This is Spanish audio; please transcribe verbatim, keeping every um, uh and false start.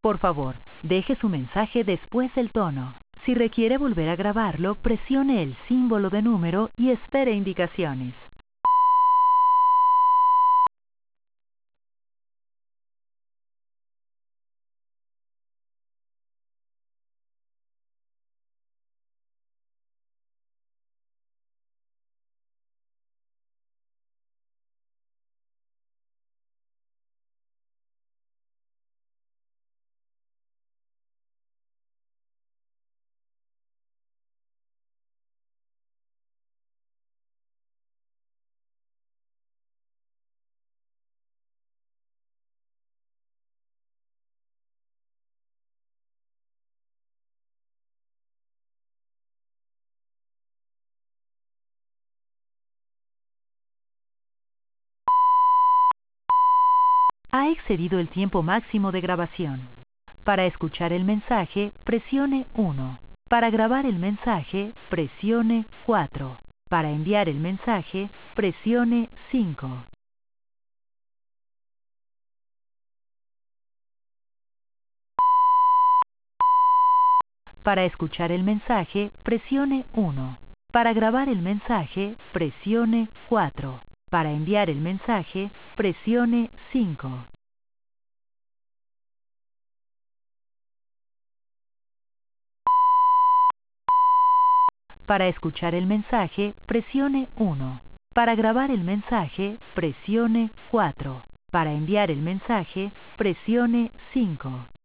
Por favor, deje su mensaje después del tono. Si requiere volver a grabarlo, presione el símbolo de número y espere indicaciones. Ha excedido el tiempo máximo de grabación. Para escuchar el mensaje, presione uno. Para grabar el mensaje, presione cuatro. Para enviar el mensaje, presione cinco. Para escuchar el mensaje, presione uno. Para grabar el mensaje, presione cuatro. Para enviar el mensaje, presione cinco. Para escuchar el mensaje, presione uno. Para grabar el mensaje, presione cuatro. Para enviar el mensaje, presione cinco.